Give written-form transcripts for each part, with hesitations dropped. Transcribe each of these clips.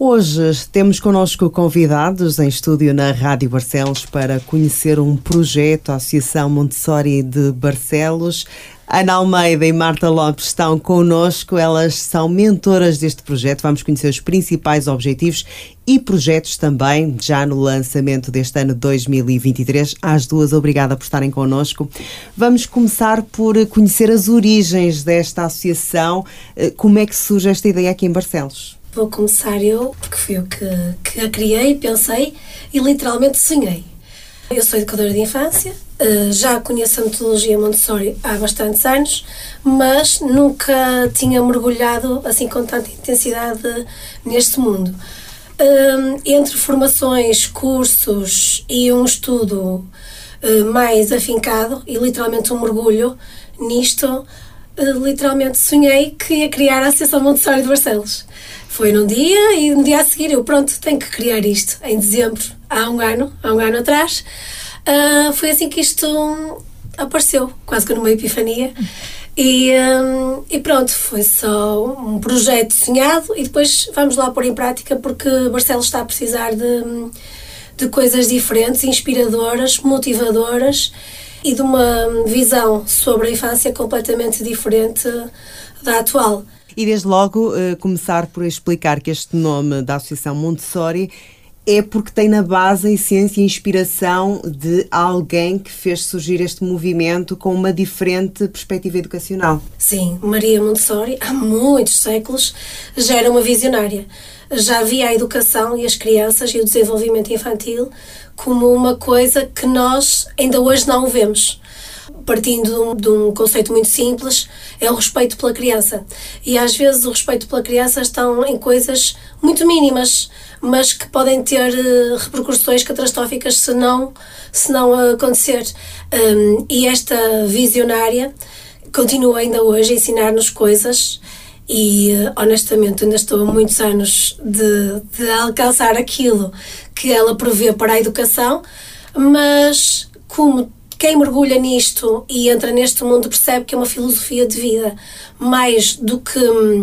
Hoje temos connosco convidados em estúdio na Rádio Barcelos para conhecer um projeto, a Associação Montessori de Barcelos. Ana Almeida e Marta Lopes estão connosco, elas são mentoras deste projeto. Vamos conhecer os principais objetivos e projetos também, já no lançamento deste ano 2023. Às duas, obrigada por estarem connosco. Vamos começar por conhecer as origens desta associação. Como é que surge esta ideia aqui em Barcelos? Vou começar eu, porque fui eu que a criei, pensei e literalmente sonhei. Eu sou educadora de infância, já conheço a metodologia Montessori há bastantes anos, mas nunca tinha mergulhado assim com tanta intensidade neste mundo. Entre formações, cursos e um estudo mais afincado e literalmente um mergulho nisto, literalmente sonhei que ia criar a Associação Montessori de Barcelos. Foi num dia e no dia a seguir eu tenho que criar isto, em dezembro, há um ano atrás. Foi assim que isto apareceu, quase que numa epifania. E pronto, foi só um projeto sonhado e depois vamos lá pôr em prática, porque Barcelos está a precisar de coisas diferentes, inspiradoras, motivadoras e de uma visão sobre a infância completamente diferente da atual. E desde logo começar por explicar que este nome da Associação Montessori é porque tem na base a essência e a inspiração de alguém que fez surgir este movimento com uma diferente perspectiva educacional. Sim, Maria Montessori, há muitos séculos, já era uma visionária. Já via a educação e as crianças e o desenvolvimento infantil como uma coisa que nós ainda hoje não o vemos. Partindo de um conceito muito simples, é o respeito pela criança. E às vezes o respeito pela criança estão em coisas muito mínimas, mas que podem ter repercussões catastróficas se não acontecer. E esta visionária continua ainda hoje a ensinar-nos coisas e, honestamente, ainda estou há muitos anos de alcançar aquilo que ela prevê para a educação, mas como quem mergulha nisto e entra neste mundo percebe que é uma filosofia de vida, mais do que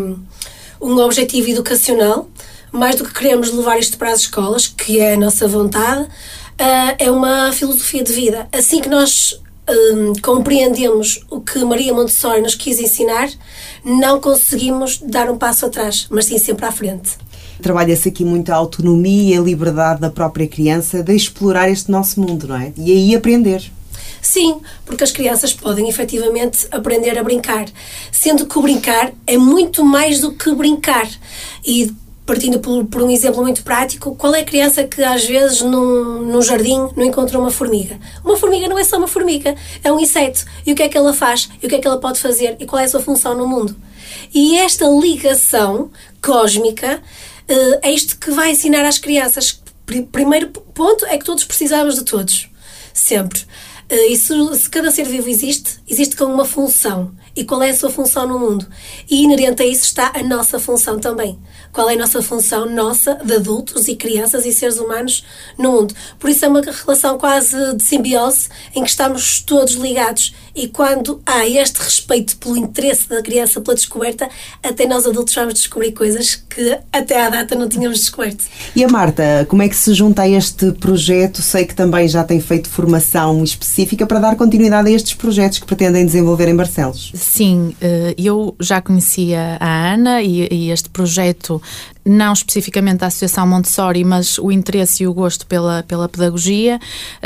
um objetivo educacional, mais do que queremos levar isto para as escolas, que é a nossa vontade, é uma filosofia de vida. Assim que nós compreendemos o que Maria Montessori nos quis ensinar, não conseguimos dar um passo atrás, mas sim sempre à frente. Trabalha-se aqui muito a autonomia e a liberdade da própria criança de explorar este nosso mundo, não é? E aí aprender. Sim, porque as crianças podem efetivamente aprender a brincar, sendo que o brincar é muito mais do que brincar. E partindo por um exemplo muito prático, qual é a criança que às vezes num jardim não encontra uma formiga? Uma formiga não é só uma formiga, é um inseto. E o que é que ela faz? E o que é que ela pode fazer? E qual é a sua função no mundo? E esta ligação cósmica é isto que vai ensinar às crianças. Primeiro ponto é que todos precisamos de todos, sempre. E se cada ser vivo existe com uma função. E qual é a sua função no mundo? E inerente a isso está a nossa função também. Qual é a nossa função, nossa, de adultos e crianças e seres humanos no mundo? Por isso é uma relação quase de simbiose em que estamos todos ligados. E quando há este respeito pelo interesse da criança pela descoberta, até nós adultos vamos descobrir coisas que até à data não tínhamos descoberto. E a Marta, como é que se junta a este projeto? Sei que também já tem feito formação específica para dar continuidade a estes projetos que pretendem desenvolver em Barcelos. Sim, eu já conhecia a Ana e este projeto, não especificamente da Associação Montessori, mas o interesse e o gosto pela pedagogia,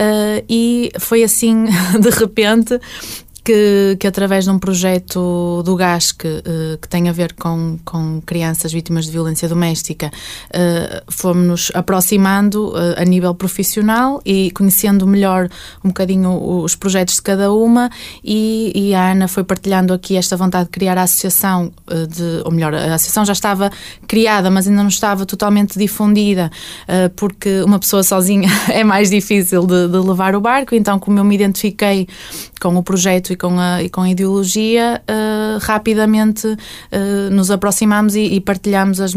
e foi assim, de repente, que através de um projeto do GASC que tem a ver com crianças vítimas de violência doméstica, fomos-nos aproximando a nível profissional e conhecendo melhor um bocadinho os projetos de cada uma, e a Ana foi partilhando aqui esta vontade de criar a associação, ou melhor, a associação já estava criada, mas ainda não estava totalmente difundida, porque uma pessoa sozinha é mais difícil de levar o barco. Então, como eu me identifiquei com o projeto e com a ideologia, rapidamente nos aproximamos e partilhamos os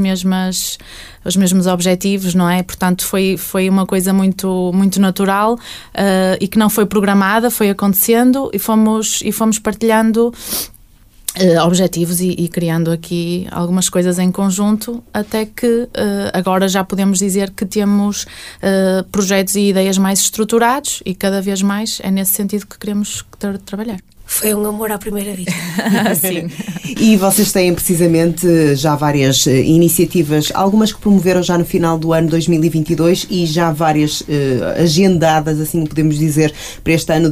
mesmos objetivos, não é? Portanto, foi uma coisa muito, muito natural, e que não foi programada, foi acontecendo e fomos partilhando objetivos e criando aqui algumas coisas em conjunto, até que agora já podemos dizer que temos projetos e ideias mais estruturados, e cada vez mais é nesse sentido que queremos trabalhar. Foi um amor à primeira vista. Sim. E vocês têm precisamente já várias iniciativas, algumas que promoveram já no final do ano 2022 e já várias agendadas, assim podemos dizer, para este ano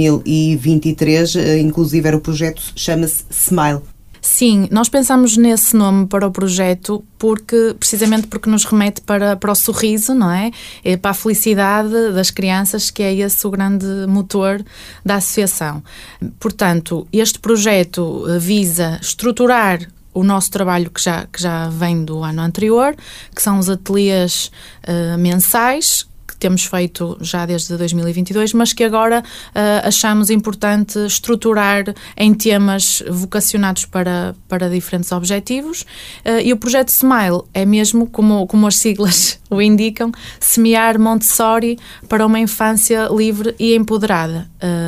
2023, inclusive era o projeto, chama-se Smile. Sim, nós pensamos nesse nome para o projeto precisamente porque nos remete para o sorriso, não é? Para a felicidade das crianças, que é esse o grande motor da associação. Portanto, este projeto visa estruturar o nosso trabalho que já vem do ano anterior, que são os ateliês mensais, que temos feito já desde 2022, mas que agora achamos importante estruturar em temas vocacionados para diferentes objetivos. E o projeto Smile é mesmo, como as siglas o indicam, semear Montessori para uma infância livre e empoderada.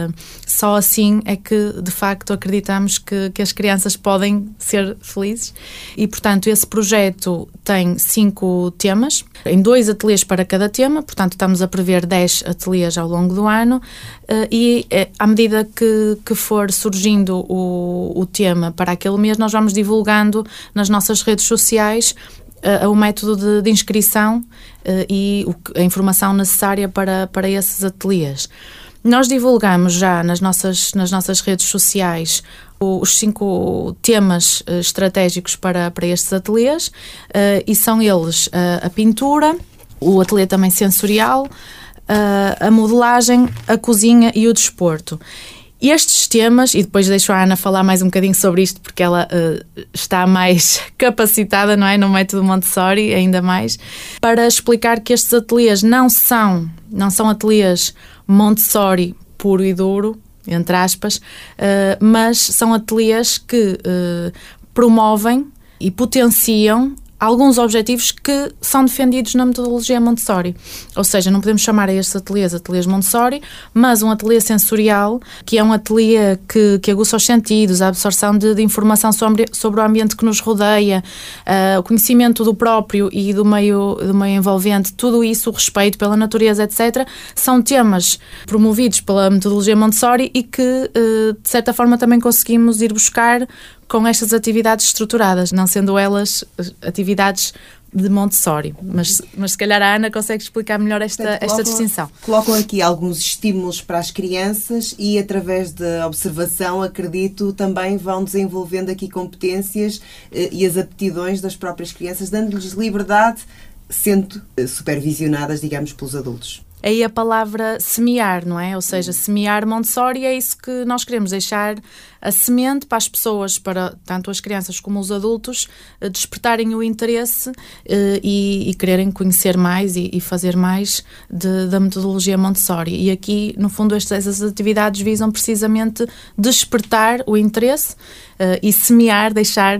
Só assim é que, de facto, acreditamos que as crianças podem ser felizes. E, portanto, esse projeto tem 5 temas, em 2 ateliês para cada tema, portanto, estamos a prever 10 ateliês ao longo do ano, e à medida que for surgindo o tema para aquele mês, nós vamos divulgando nas nossas redes sociais o método de inscrição e a informação necessária para esses ateliês. Nós divulgamos já nas nossas redes sociais os 5 temas estratégicos para estes ateliês, e são eles a pintura, o ateliê também sensorial, a modelagem, a cozinha e o desporto. Estes temas, e depois deixo a Ana falar mais um bocadinho sobre isto, porque ela está mais capacitada, não é, no método Montessori, ainda mais, para explicar que estes ateliês não são ateliês Montessori puro e duro, entre aspas, mas são ateliês que promovem e potenciam alguns objetivos que são defendidos na metodologia Montessori. Ou seja, não podemos chamar a estes ateliês Montessori, mas um ateliê sensorial, que é um ateliê que aguça os sentidos, a absorção de informação sobre o ambiente que nos rodeia, o conhecimento do próprio e do meio envolvente, tudo isso, o respeito pela natureza, etc., são temas promovidos pela metodologia Montessori e que, de certa forma, também conseguimos ir buscar com estas atividades estruturadas, não sendo elas atividades de Montessori. Mas se calhar a Ana consegue explicar melhor esta distinção. Colocam aqui alguns estímulos para as crianças e, através da observação, acredito, também vão desenvolvendo aqui competências e as aptidões das próprias crianças, dando-lhes liberdade, sendo supervisionadas, digamos, pelos adultos. Aí a palavra semear, não é? Ou seja, semear Montessori, é isso que nós queremos, deixar a semente para as pessoas, para tanto as crianças como os adultos, despertarem o interesse e quererem conhecer mais e fazer mais da metodologia Montessori. E aqui, no fundo, essas atividades visam precisamente despertar o interesse e semear, deixar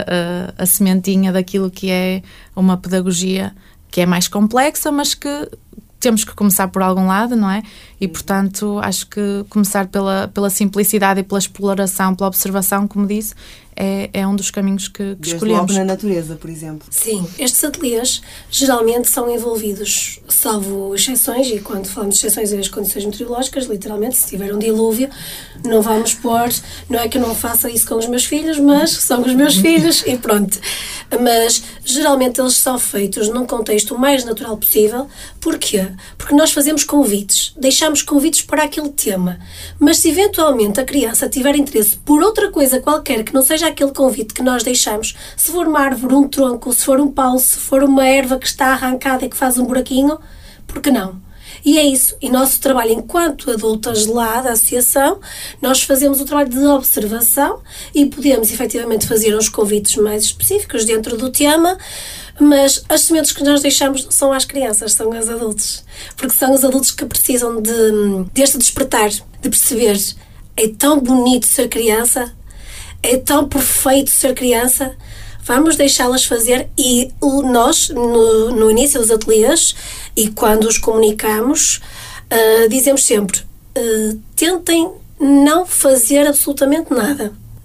a sementinha daquilo que é uma pedagogia que é mais complexa, mas que temos que começar por algum lado, não é? E, portanto, acho que começar pela simplicidade e pela exploração, pela observação, como disse, é um dos caminhos que escolhemos. Desde logo na natureza, por exemplo. Sim, estes ateliês geralmente são envolvidos, salvo exceções, e quando falamos de exceções é as condições meteorológicas, literalmente, se tiver um dilúvio, não vamos pôr, não é que eu não faça isso com os meus filhos, mas são os meus filhos e pronto. Mas geralmente eles são feitos num contexto o mais natural possível. Porquê? Porque nós fazemos convites, deixamos convites para aquele tema, mas se eventualmente a criança tiver interesse por outra coisa qualquer que não seja aquele convite que nós deixamos, se for uma árvore, um tronco, se for um pau, se for uma erva que está arrancada e que faz um buraquinho, por que não? E é isso. E nosso trabalho enquanto adultas lá da associação, nós fazemos o trabalho de observação e podemos efetivamente fazer uns convites mais específicos dentro do tema, mas as sementes que nós deixamos não são às crianças, são aos adultos. Porque são os adultos que precisam deste despertar, de perceber: é tão bonito ser criança, é tão perfeito ser criança, vamos deixá-las fazer. E nós, no início dos ateliês, e quando os comunicamos, dizemos sempre: tentem não fazer absolutamente nada.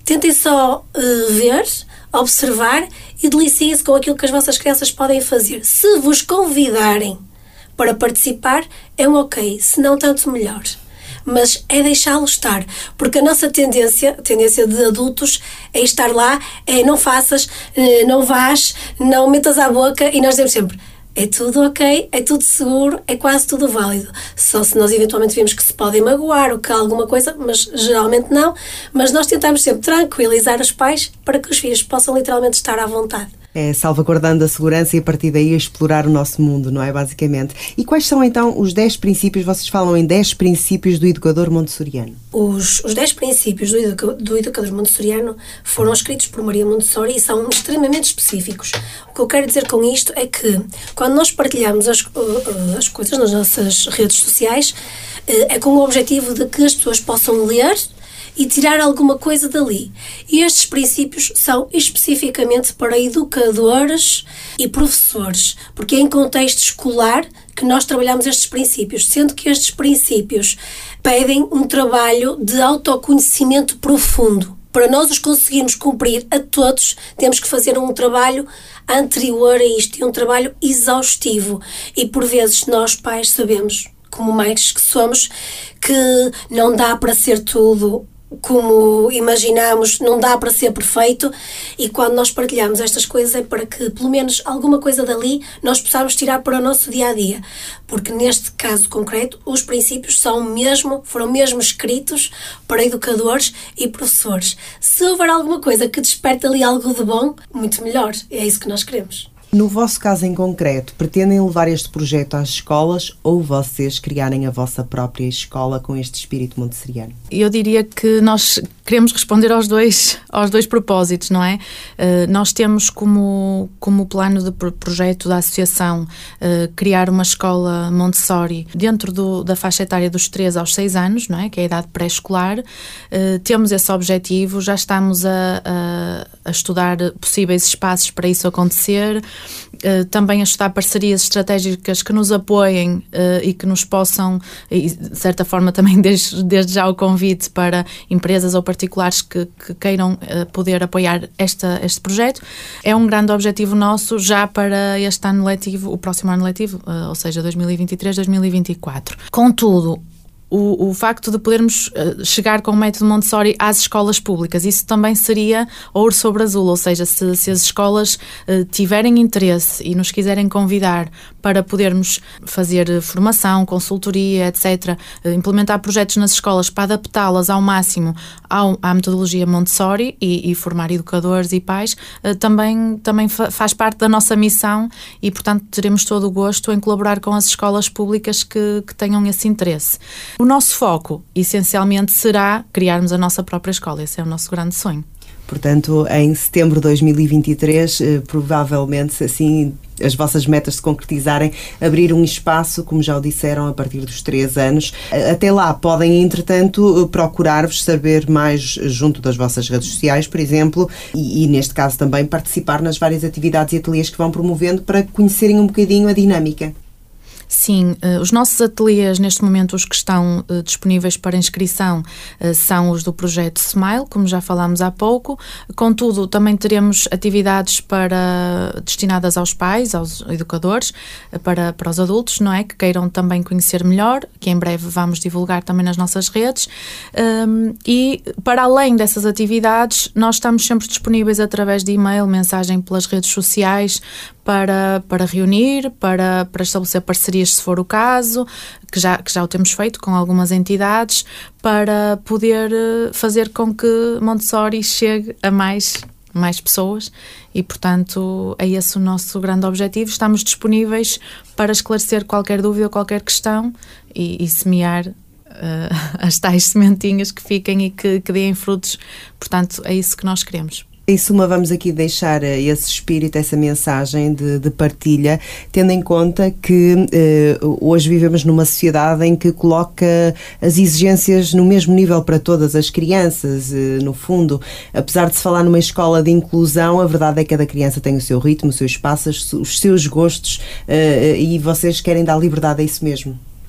Tentem só ver, observar e deliciem-se com aquilo que as vossas crianças podem fazer. Se vos convidarem para participar, é um ok, se não, tanto melhor. Mas é deixá-los estar, porque a nossa tendência, a tendência de adultos, é estar lá, é não faças, não vás, não metas à boca, e nós dizemos sempre, é tudo ok, é tudo seguro, é quase tudo válido. Só se nós eventualmente vemos que se podem magoar ou que há alguma coisa, mas geralmente não. Mas nós tentamos sempre tranquilizar os pais para que os filhos possam literalmente estar à vontade. É salvaguardando a segurança e a partir daí explorar o nosso mundo, não é? Basicamente. E quais são então os 10 princípios, vocês falam em 10 princípios do educador montessoriano? Os 10 princípios do educador montessoriano foram escritos por Maria Montessori e são extremamente específicos. O que eu quero dizer com isto é que quando nós partilhamos as coisas nas nossas redes sociais, é com o objetivo de que as pessoas possam ler e tirar alguma coisa dali. E estes princípios são especificamente para educadores e professores, porque é em contexto escolar que nós trabalhamos estes princípios, sendo que estes princípios pedem um trabalho de autoconhecimento profundo. Para nós os conseguirmos cumprir a todos, temos que fazer um trabalho anterior a isto, e um trabalho exaustivo. E por vezes nós, pais, sabemos, como mães que somos, que não dá para ser tudo como imaginamos, não dá para ser perfeito, e quando nós partilhamos estas coisas é para que pelo menos alguma coisa dali nós possamos tirar para o nosso dia-a-dia, porque neste caso concreto os princípios foram mesmo escritos para educadores e professores. Se houver alguma coisa que desperte ali algo de bom, muito melhor, é isso que nós queremos. No vosso caso em concreto, pretendem levar este projeto às escolas ou vocês criarem a vossa própria escola com este espírito montessoriano? Eu diria que nós queremos responder aos dois propósitos, não é? Nós temos como plano de projeto da associação criar uma escola Montessori dentro da faixa etária dos 3 aos 6 anos, não é? Que é a idade pré-escolar. Temos esse objetivo, já estamos a estudar possíveis espaços para isso acontecer. Também a estudar parcerias estratégicas que nos apoiem e que nos possam, e de certa forma também desde já o convite para empresas ou particulares que queiram poder apoiar este projeto. É um grande objetivo nosso já para este ano letivo, o próximo ano letivo, ou seja, 2023-2024. Contudo, o facto de podermos chegar com o método Montessori às escolas públicas, isso também seria ouro sobre azul, ou seja, se as escolas tiverem interesse e nos quiserem convidar para podermos fazer formação, consultoria, etc., implementar projetos nas escolas para adaptá-las ao máximo à metodologia Montessori e formar educadores e pais, também faz parte da nossa missão e, portanto, teremos todo o gosto em colaborar com as escolas públicas que tenham esse interesse. O nosso foco, essencialmente, será criarmos a nossa própria escola. Esse é o nosso grande sonho. Portanto, em setembro de 2023, provavelmente, assim, as vossas metas se concretizarem, abrir um espaço, como já o disseram, a partir dos 3 anos. Até lá, podem, entretanto, procurar-vos, saber mais junto das vossas redes sociais, por exemplo, e neste caso também participar nas várias atividades e ateliês que vão promovendo para conhecerem um bocadinho a dinâmica. Sim, os nossos ateliês, neste momento, os que estão disponíveis para inscrição são os do projeto Smile, como já falámos há pouco. Contudo, também teremos atividades destinadas aos pais, aos educadores, para os adultos, não é? Que queiram também conhecer melhor, que em breve vamos divulgar também nas nossas redes. E, para além dessas atividades, nós estamos sempre disponíveis através de e-mail, mensagem pelas redes sociais, para reunir, para estabelecer parcerias, se for o caso, que já o temos feito com algumas entidades, para poder fazer com que Montessori chegue a mais pessoas e, portanto, é esse o nosso grande objetivo. Estamos disponíveis para esclarecer qualquer dúvida ou qualquer questão e semear as tais sementinhas que fiquem e que deem frutos. Portanto, é isso que nós queremos. Em suma, vamos aqui deixar esse espírito, essa mensagem de partilha, tendo em conta que hoje vivemos numa sociedade em que coloca as exigências no mesmo nível para todas as crianças. No fundo, apesar de se falar numa escola de inclusão, a verdade é que cada criança tem o seu ritmo, o seu espaço, os seus gostos, e vocês querem dar liberdade a isso mesmo.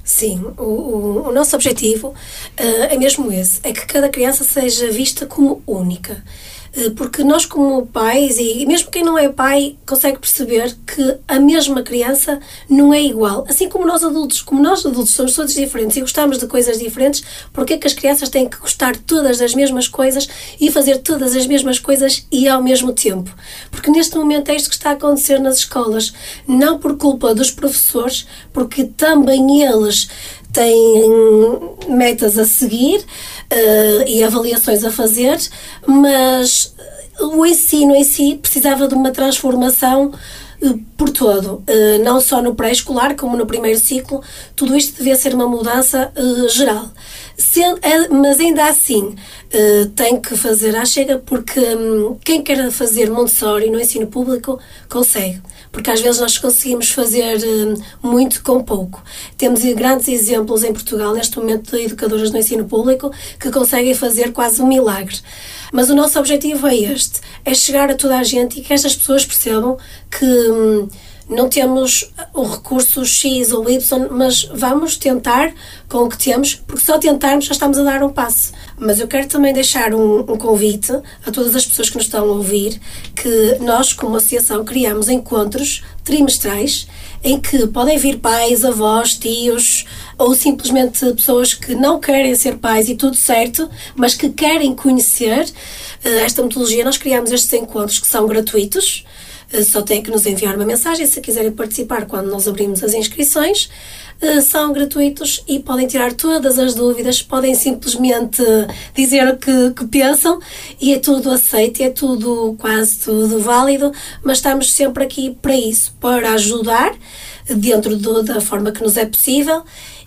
Sim, o nosso objetivo é mesmo esse, é que cada criança seja vista como única. Porque nós como pais, e mesmo quem não é pai, consegue perceber que a mesma criança não é igual. Assim como nós adultos somos todos diferentes e gostamos de coisas diferentes, porque é que as crianças têm que gostar todas das mesmas coisas e fazer todas as mesmas coisas e ao mesmo tempo? Porque neste momento é isto que está a acontecer nas escolas, não por culpa dos professores, porque também eles têm metas a seguir e avaliações a fazer, mas o ensino em si precisava de uma transformação por todo, não só no pré-escolar como no primeiro ciclo. Tudo isto devia ser uma mudança geral. Mas ainda assim tem que fazer à chega, porque quem quer fazer Montessori no ensino público consegue, porque às vezes nós conseguimos fazer muito com pouco. Temos grandes exemplos em Portugal neste momento de educadoras no ensino público que conseguem fazer quase um milagre. Mas o nosso objetivo é este, é chegar a toda a gente e que estas pessoas percebam que não temos o recurso X ou Y, mas vamos tentar com o que temos, porque só tentarmos já estamos a dar um passo. Mas eu quero também deixar um convite a todas as pessoas que nos estão a ouvir, que nós, como associação, criamos encontros trimestrais em que podem vir pais, avós, tios ou simplesmente pessoas que não querem ser pais e tudo certo, mas que querem conhecer esta metodologia. Nós criamos estes encontros que são gratuitos. Só têm que nos enviar uma mensagem se quiserem participar quando nós abrimos as inscrições. São gratuitos e podem tirar todas as dúvidas, podem simplesmente dizer o que pensam e é tudo aceito, é tudo, quase tudo válido, mas estamos sempre aqui para isso, para ajudar dentro da forma que nos é possível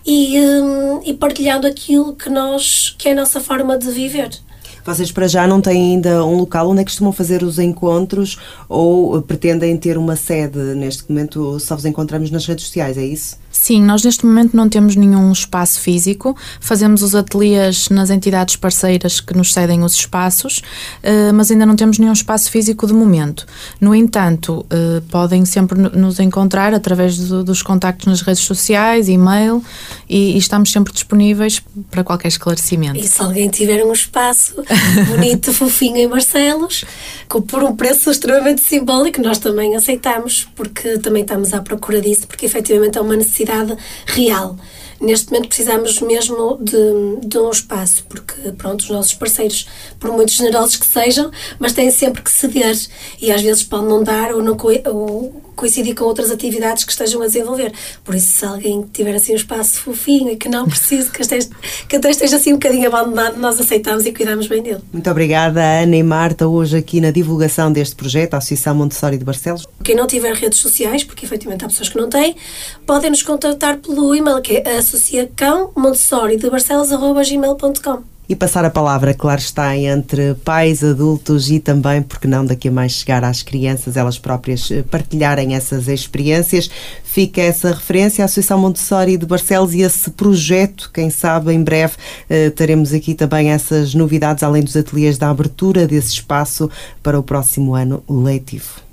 e partilhando aquilo que é a nossa forma de viver. Vocês para já não têm ainda um local onde é que costumam fazer os encontros ou pretendem ter uma sede? Neste momento só vos encontramos nas redes sociais, é isso? Sim, nós neste momento não temos nenhum espaço físico, fazemos os ateliês nas entidades parceiras que nos cedem os espaços, mas ainda não temos nenhum espaço físico de momento. No entanto, podem sempre nos encontrar através dos contactos nas redes sociais, e-mail, e estamos sempre disponíveis para qualquer esclarecimento. E se alguém tiver um espaço bonito, fofinho em Barcelos, por um preço extremamente simbólico, nós também aceitamos, porque também estamos à procura disso, porque efetivamente é uma necessidade real. Neste momento precisamos mesmo de um espaço, porque pronto, os nossos parceiros, por muito generosos que sejam, mas têm sempre que ceder e às vezes pode não dar ou não coincidir com outras atividades que estejam a desenvolver. Por isso, se alguém tiver assim um espaço fofinho e que não precise, que até esteja assim um bocadinho abandonado, nós aceitamos e cuidamos bem dele. Muito obrigada, Ana e Marta, hoje aqui na divulgação deste projeto, a Associação Montessori de Barcelos. Quem não tiver redes sociais, porque efetivamente há pessoas que não têm, podem nos contactar pelo e-mail, que é associaçãomontessoridebarcelos@gmail.com. E passar a palavra, claro está, entre pais, adultos e também, porque não, daqui a mais chegar às crianças, elas próprias partilharem essas experiências. Fica essa referência à Associação Montessori de Barcelos e esse projeto, quem sabe em breve teremos aqui também essas novidades, além dos ateliês da abertura desse espaço para o próximo ano letivo.